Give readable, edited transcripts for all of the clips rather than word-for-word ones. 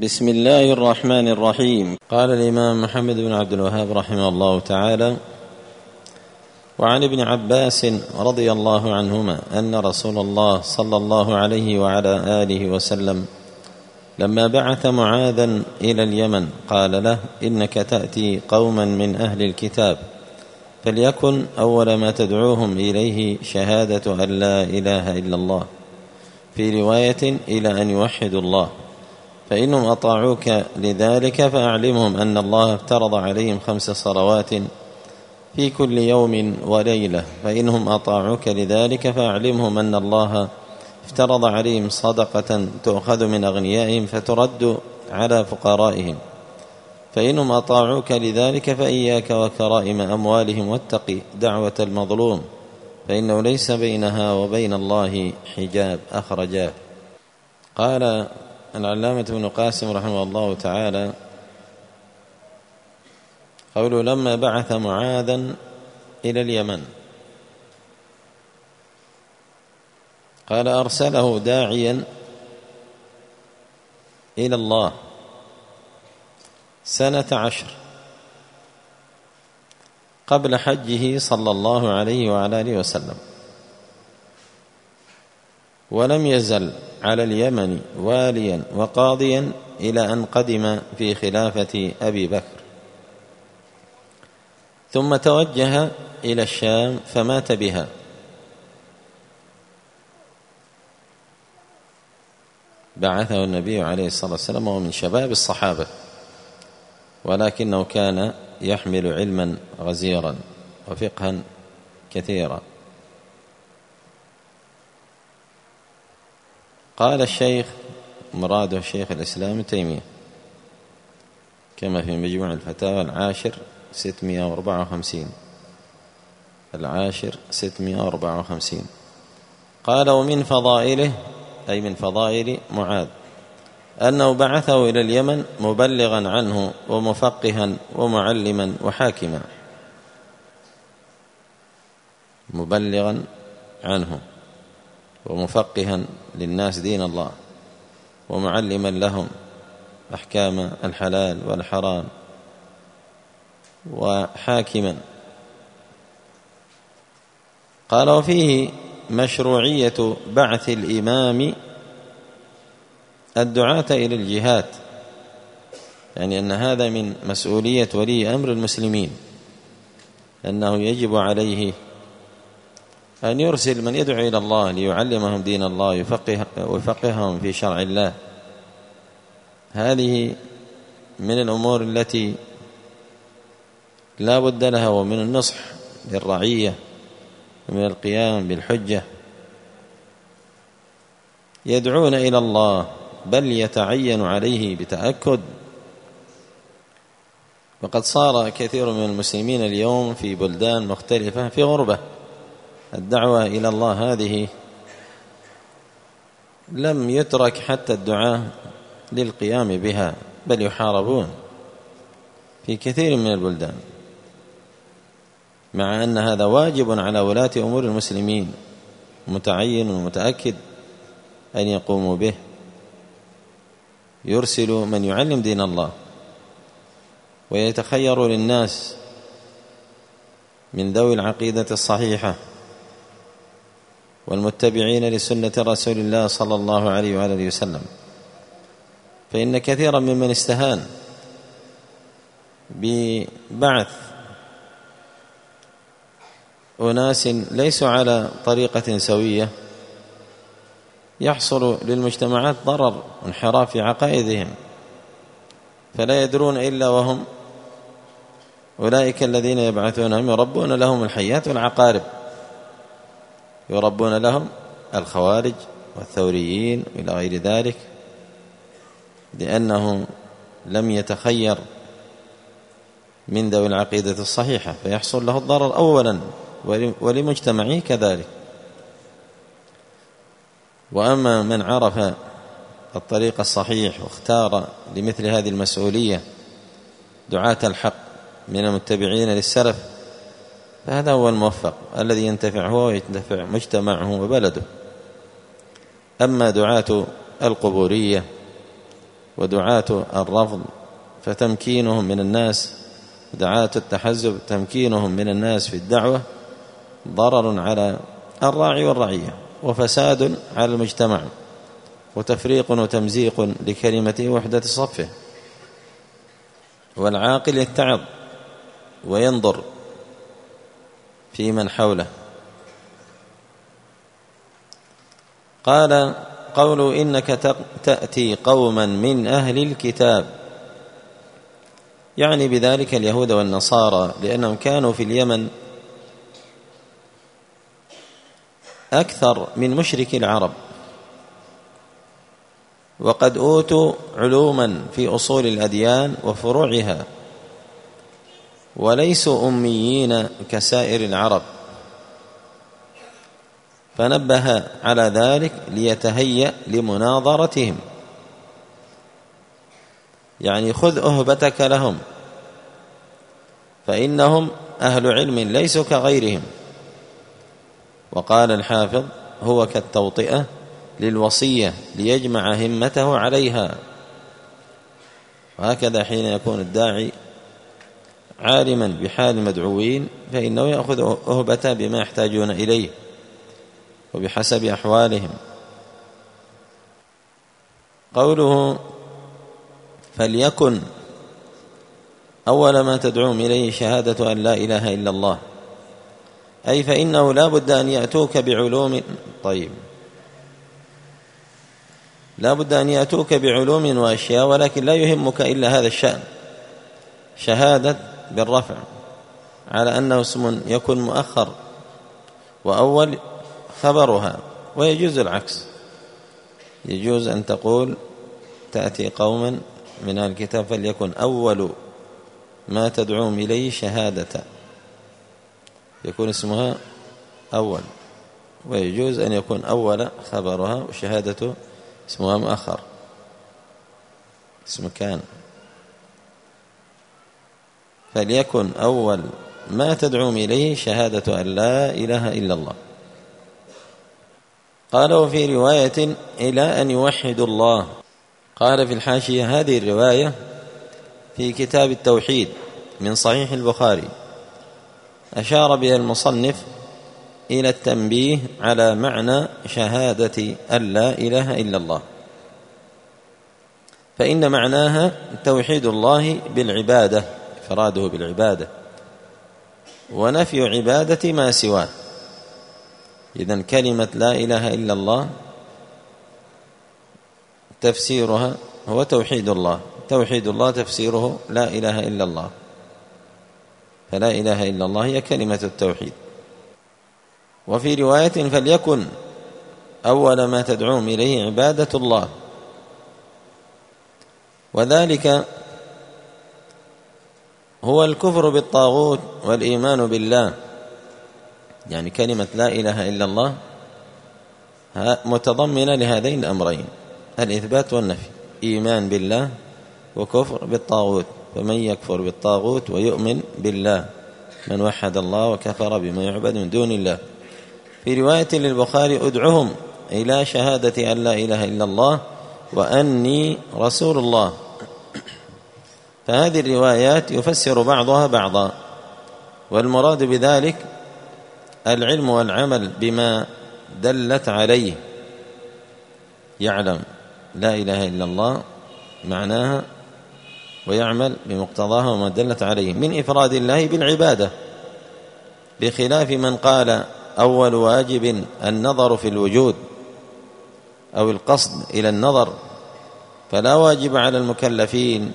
بسم الله الرحمن الرحيم. قال الإمام محمد بن عبد الوهاب رحمه الله تعالى: وعن ابن عباس رضي الله عنهما أن رسول الله صلى الله عليه وعلى آله وسلم لما بعث معاذا إلى اليمن قال له: إنك تأتي قوما من أهل الكتاب، فليكن أول ما تدعوهم إليه شهادة أن لا إله إلا الله، في رواية إلى أن يوحدوا الله، فإنهم أطاعوك لذلك فأعلمهم أن الله افترض عليهم 5 صلوات في كل يوم وليلة، فإنهم أطاعوك لذلك فأعلمهم أن الله افترض عليهم صدقة تؤخذ من أغنيائهم فترد على فقرائهم، فإنهم أطاعوك لذلك فإياك وكرائم أموالهم واتق دعوة المظلوم، فإنه ليس بينها وبين الله حجاب. أخرجاه. قال العلامة ابن قاسم رحمه الله تعالى: قوله لما بعث معاذا إلى اليمن، قال أرسله داعيا إلى الله 10 قبل حجه صلى الله عليه وعلى آله وسلم، ولم يزل على اليمن واليا وقاضيا إلى أن قدم في خلافة أبي بكر، ثم توجه إلى الشام فمات بها، بعثه النبي عليه الصلاة والسلام وهو من شباب الصحابة، ولكنه كان يحمل علما غزيرا وفقها كثيرا. قال الشيخ مراده شيخ الإسلام ابن تيمية كما في مجموع الفتاوى 654. قال: ومن فضائله، أي من فضائل معاذ، أنه بعثه إلى اليمن مبلغا عنه ومفقها ومعلما وحاكما، مبلغا عنه ومفقها للناس دين الله، ومعلما لهم أحكام الحلال والحرام، وحاكما. قال: وفيه مشروعية بعث الإمام الدعاة إلى الجهاد، يعني أن هذا من مسؤولية ولي أمر المسلمين، أنه يجب عليه أن يرسل من يدعو إلى الله ليعلمهم دين الله ويفقههم في شرع الله. هذه من الأمور التي لا بد لها، ومن النصح للرعية ومن القيام بالحجة. يدعون إلى الله، بل يتعين عليه بتأكد. وقد صار كثير من المسلمين اليوم في بلدان مختلفة في غربة. الدعوة إلى الله هذه لم يترك حتى الدعاء للقيام بها، بل يحاربون في كثير من البلدان، مع أن هذا واجب على ولاة أمور المسلمين، متعين ومتأكد أن يقوموا به. يرسل من يعلم دين الله، ويتخير للناس من ذوي العقيدة الصحيحة والمتبعين لسنة رسول الله صلى الله عليه وآله وسلم، فإن كثيرا ممن استهان ببعث أناس ليسوا على طريقة سوية يحصل للمجتمعات ضرر وانحراف في عقائدهم، فلا يدرون إلا وهم أولئك الذين يبعثونهم يربون لهم الحيات والعقارب، يربون لهم الخوارج والثوريين إلى غير ذلك، لأنه لم يتخير من ذوي العقيدة الصحيحة، فيحصل له الضرر أولا ولمجتمعه كذلك. وأما من عرف الطريق الصحيح واختار لمثل هذه المسؤولية دعاة الحق من المتبعين للسلف، فهذا هو الموفق الذي ينتفع هو وينتفع مجتمعه وبلده. أما دعاة القبورية ودعاة الرفض فتمكينهم من الناس، دعاة التحزب تمكينهم من الناس في الدعوة ضرر على الراعي والرعية، وفساد على المجتمع، وتفريق وتمزيق لكلمته وحدة صفه. والعاقل يتعظ وينظر في من حوله. قال: قولوا إنك تأتي قوما من أهل الكتاب، يعني بذلك اليهود والنصارى، لأنهم كانوا في اليمن أكثر من مشركي العرب، وقد أوتوا علوما في أصول الأديان وفروعها، وليسوا أميين كسائر العرب، فنبه على ذلك ليتهيأ لمناظرتهم، يعني خذ أهبتك لهم، فإنهم أهل علم ليسوا كغيرهم. وقال الحافظ: هو كالتوطئة للوصية ليجمع همته عليها. وهكذا حين يكون الداعي عالما بحال المدعوين فإنه يأخذ أهبته بما يحتاجون إليه وبحسب أحوالهم. قوله: فليكن أول ما تدعوهم إليه شهادة أن لا إله إلا الله، أي فإنه لا بد أن يأتوك بعلوم. طيب، لا بد أن يأتوك بعلوم وأشياء، ولكن لا يهمك إلا هذا الشأن، شهادة بالرفع على أنه اسم يكون مؤخر وأول خبرها. ويجوز العكس، يجوز أن تقول تأتي قوما من الكتاب فليكن أول ما تدعوهم إليه شهادة، يكون اسمها أول، ويجوز أن يكون أول خبرها وشهادة اسمها مؤخر، اسم كان. فليكن أول ما تدعوهم إليه شهادة أن لا إله إلا الله. قال: وفي رواية إلى أن يوحدوا الله. قال في الحاشية: هذه الرواية في كتاب التوحيد من صحيح البخاري، أشار بها المصنف إلى التنبيه على معنى شهادة أن لا إله إلا الله، فإن معناها توحيد الله بالعبادة، إفراده بالعبادة، ونفي عبادة ما سواه. إذن كلمة لا إله إلا الله تفسيرها هو توحيد الله، توحيد الله تفسيره لا إله إلا الله، فلا إله إلا الله هي كلمة التوحيد. وفي رواية: فليكن أول ما تدعوهم إليه عبادة الله، وذلك هو الكفر بالطاغوت والإيمان بالله. يعني كلمة لا إله إلا الله متضمنة لهذين الأمرين، الإثبات والنفي، إيمان بالله وكفر بالطاغوت. فمن يكفر بالطاغوت ويؤمن بالله، من وحد الله وكفر بما يعبد من دون الله. في رواية للبخاري: ادعهم إلى شهادة أن لا إله إلا الله وأني رسول الله. فهذه الروايات يفسر بعضها بعضا، والمراد بذلك العلم والعمل بما دلت عليه، يعلم لا إله إلا الله معناها ويعمل بمقتضاها وما دلت عليه من إفراد الله بالعبادة، بخلاف من قال أول واجب النظر في الوجود أو القصد إلى النظر، فلا واجب على المكلفين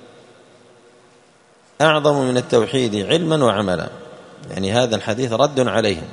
أعظم من التوحيد علما وعملا. يعني هذا الحديث رد عليهم،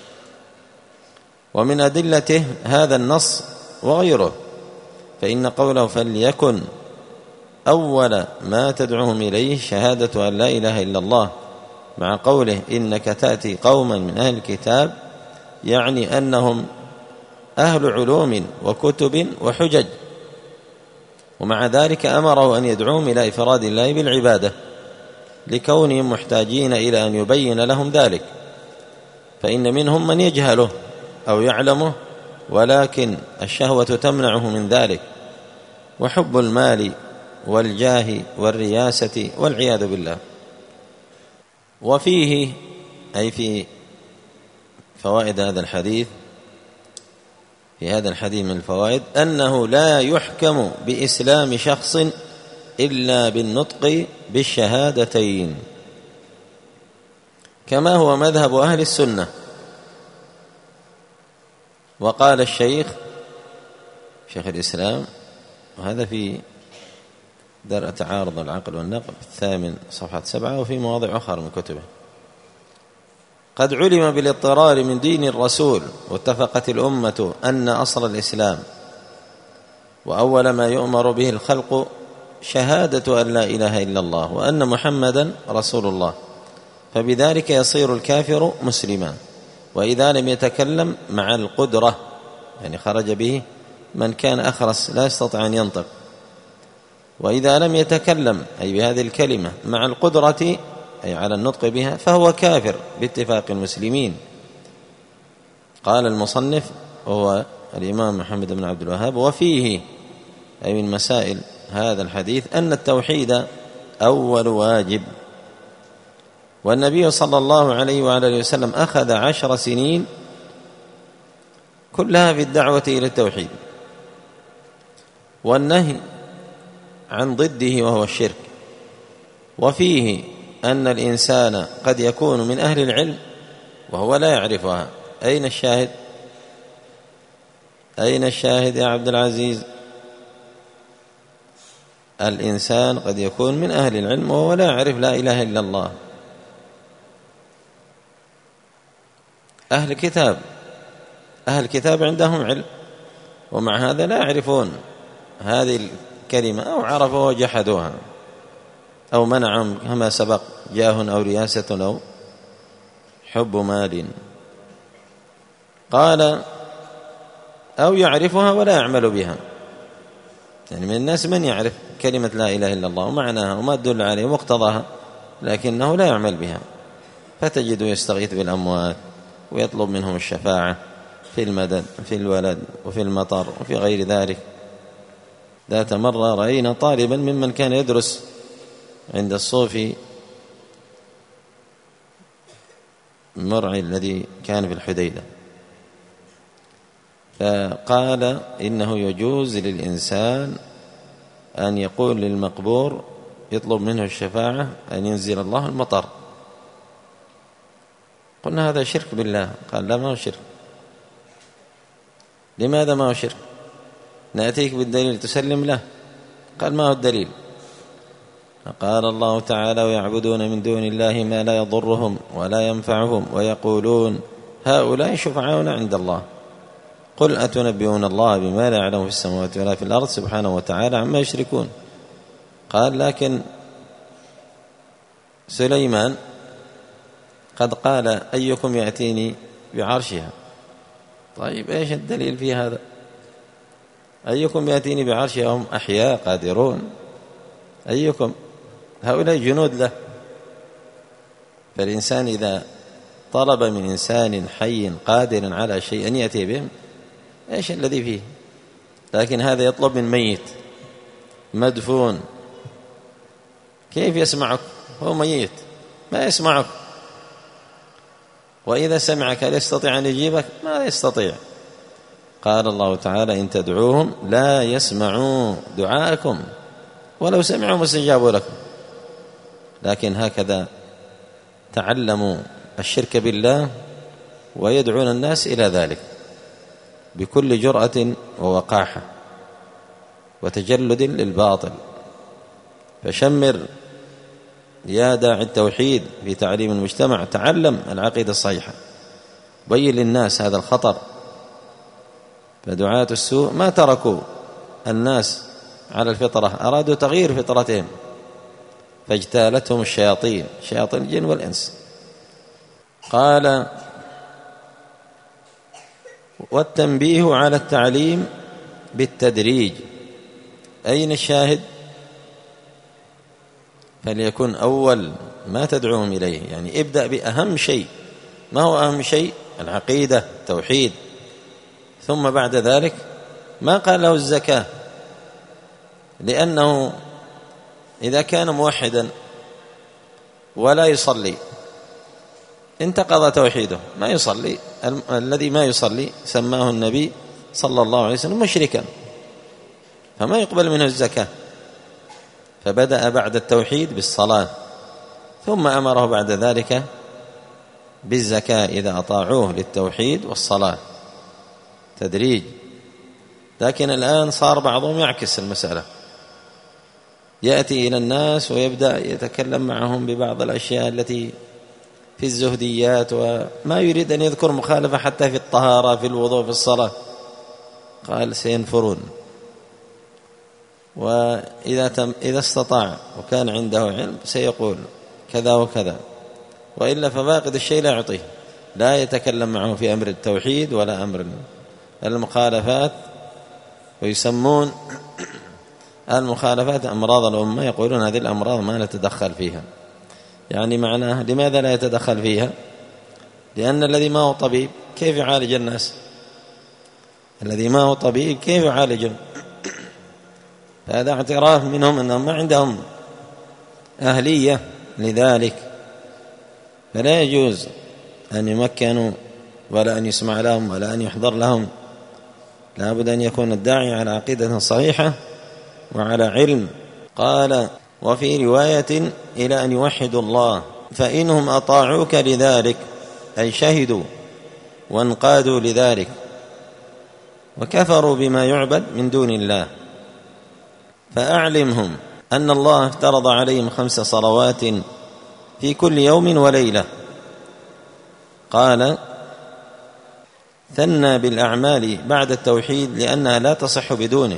ومن أدلته هذا النص وغيره، فإن قوله فليكن أول ما تدعوهم إليه شهادة أن لا إله إلا الله، مع قوله إنك تأتي قوما من أهل الكتاب، يعني أنهم أهل علوم وكتب وحجج، ومع ذلك أمره أن يدعوهم إلى إفراد الله بالعبادة لكونهم محتاجين إلى أن يبين لهم ذلك، فإن منهم من يجهله أو يعلمه ولكن الشهوة تمنعه من ذلك، وحب المال والجاه والرياسة والعياذ بالله. وفيه أي في فوائد هذا الحديث، في هذا الحديث من الفوائد أنه لا يحكم بإسلام شخص إلا بالنطق بالشهادتين، كما هو مذهب أهل السنة. وقال الشيخ شيخ الإسلام، وهذا في درء تعارض العقل والنقل 8 صفحة 7، وفي مواضع أخرى من كتبه: قد علم بالاضطرار من دين الرسول واتفقت الأمة أن أصل الإسلام وأول ما يؤمر به الخلق شهادة أن لا إله إلا الله وأن محمدا رسول الله، فبذلك يصير الكافر مسلما. وإذا لم يتكلم مع القدرة، يعني خرج به من كان أخرس لا يستطيع أن ينطق، وإذا لم يتكلم أي بهذه الكلمة مع القدرة أي على النطق بها فهو كافر باتفاق المسلمين. قال المصنف وهو الإمام محمد بن عبد الوهاب: وفيه أي من مسائل هذا الحديث أن التوحيد أول واجب، والنبي صلى الله عليه وعلى وسلم أخذ 10 سنين كلها في الدعوة إلى التوحيد والنهي عن ضده وهو الشرك. وفيه أن الإنسان قد يكون من أهل العلم وهو لا يعرفها. أين الشاهد؟ أين الشاهد يا عبد العزيز؟ الإنسان قد يكون من أهل العلم وهو لا يعرف لا إله إلا الله. أهل الكتاب عندهم علم ومع هذا لا يعرفون هذه الكلمة، أو عرفوا وجحدوها، أو منعهم كما سبق جاه أو رياسة أو حب مال. قال: أو يعرفها ولا يعمل بها. يعني من الناس من يعرف كلمة لا إله إلا الله ومعناها وما تدل عليه ومقتضاها، لكنه لا يعمل بها، فتجده يستغيث بالأموات ويطلب منهم الشفاعة في المدد في الولد وفي المطر وفي غير ذلك. ذات مرة رأينا طالبا ممن كان يدرس عند الصوفي مرعي الذي كان في الحديدة، فقال إنه يجوز للإنسان أن يقول للمقبور يطلب منه الشفاعة أن ينزل الله المطر. قلنا هذا شرك بالله. قال: لا، ما هو شرك. لماذا ما هو شرك؟ نأتيك بالدليل تسلم له. قال: ما هو الدليل؟ قال الله تعالى: ويعبدون من دون الله ما لا يضرهم ولا ينفعهم ويقولون هؤلاء شفعاؤنا عند الله قل أتنبئون الله بما لا يعلم في السماوات ولا في الأرض سبحانه وتعالى عما يشركون. قال: لكن سليمان قد قال أيكم يأتيني بعرشها. طيب إيش الدليل في هذا؟ أيكم يأتيني بعرشها هم أحياء قادرون، أيكم؟ هؤلاء جنود له. فالإنسان إذا طلب من إنسان حي قادر على شيء أن يأتي بهم، إيش الذي فيه؟ لكن هذا يطلب من ميت مدفون، كيف يسمعك؟ هو ميت ما يسمعك، وإذا سمعك هل يستطيع أن يجيبك؟ ما يستطيع. قال الله تعالى: إن تدعوهم لا يسمعوا دعاءكم ولو سمعوا ما استجابوا لكم. لكن هكذا تعلموا الشرك بالله ويدعون الناس إلى ذلك بكل جرأة ووقاحة وتجلد للباطل. فشمر يا داعي التوحيد في تعليم المجتمع، تعلم العقيدة الصحيحة، بين للناس هذا الخطر. فدعاة السوء ما تركوا الناس على الفطرة، أرادوا تغيير فطرتهم فاجتالتهم الشياطين، شياطين الجن والإنس. قال: والتنبيه على التعليم بالتدريج. أين الشاهد؟ فليكن أول ما تدعوهم إليه، يعني ابدأ بأهم شيء. ما هو أهم شيء؟ العقيدة، التوحيد. ثم بعد ذلك ما قال له الزكاة، لأنه إذا كان موحدا ولا يصلي انتقض توحيده، ما يصلي. الذي ما يصلي سماه النبي صلى الله عليه وسلم مشركا، فما يقبل منه الزكاة. فبدأ بعد التوحيد بالصلاة، ثم أمره بعد ذلك بالزكاة إذا أطاعوه للتوحيد والصلاة، تدريج. لكن الآن صار بعضهم يعكس المسألة، يأتي إلى الناس ويبدأ يتكلم معهم ببعض الأشياء التي في الزهديات، وما يريد أن يذكر مخالفة حتى في الطهارة، في الوضوء، في الصلاة. قال سينفرون. وإذا استطاع وكان عنده علم سيقول كذا وكذا، وإلا ففاقد الشيء لا يعطيه، لا يتكلم معه في أمر التوحيد ولا أمر المخالفات. ويسمون المخالفات أمراض الأمة، يقولون هذه الأمراض ما نتدخل فيها. يعني معناه لماذا لا يتدخل فيها؟ لأن الذي ما هو طبيب كيف يعالج الناس؟ الذي ما هو طبيب كيف يعالجهم؟ هذا اعتراف منهم أنهم ما عندهم أهلية لذلك، فلا يجوز أن يمكنوا ولا أن يسمع لهم ولا أن يحضر لهم. لا بد أن يكون الداعي على عقيدة صحيحة وعلى علم. قال وفي رواية إلى أن يوحدوا الله، فإنهم أطاعوك لذلك، أي شهدوا وانقادوا لذلك وكفروا بما يعبد من دون الله، فأعلمهم أن الله افترض عليهم 5 صلوات في كل يوم وليلة. قال ثنى بالأعمال بعد التوحيد لأنها لا تصح بدونه،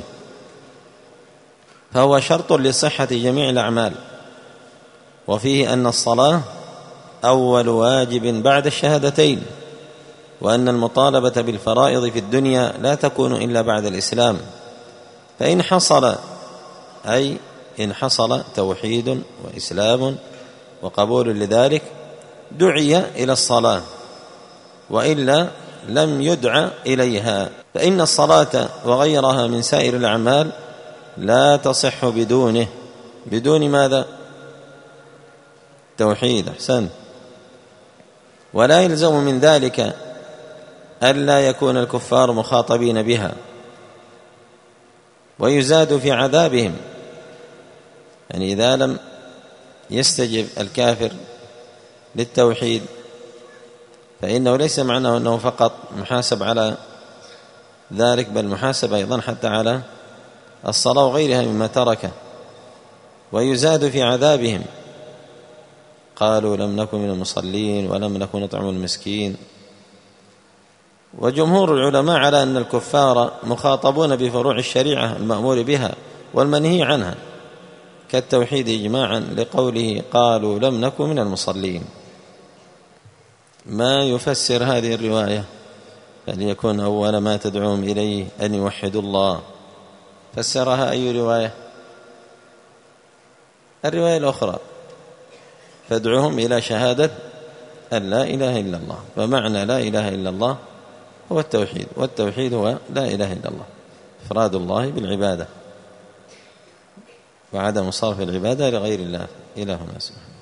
فهو شرط لصحة جميع الأعمال. وفيه أن الصلاة أول واجب بعد الشهادتين، وأن المطالبة بالفرائض في الدنيا لا تكون إلا بعد الإسلام. فإن حصل، أي إن حصل توحيد وإسلام وقبول لذلك، دعي إلى الصلاة، وإلا لم يدع إليها. فإن الصلاة وغيرها من سائر الأعمال لا تصح بدونه. بدون ماذا؟ توحيد. أحسن. ولا يلزم من ذلك ألا يكون الكفار مخاطبين بها، ويزاد في عذابهم. يعني إذا لم يستجب الكافر للتوحيد فإنه ليس معناه أنه فقط محاسب على ذلك، بل محاسب أيضا حتى على الصلاة وغيرها مما ترك، ويزاد في عذابهم. قالوا لم نكن من المصلين ولم نكن نطعم المسكين. وجمهور العلماء على أن الكفار مخاطبون بفروع الشريعة المأمور بها والمنهي عنها كالتوحيد إجماعا، لقوله قالوا لم نكن من المصلين. ما يفسر هذه الرواية فليكن أول ما تدعوهم إليه أن يوحدوا الله. فسرها أي رواية؟ الرواية الأخرى فادعوهم إلى شهادة أن لا إله إلا الله. فمعنى لا إله إلا الله هو التوحيد، والتوحيد هو لا إله إلا الله، إفراد الله بالعبادة وعدم صرف العبادة لغير الله إلهنا سبحانه.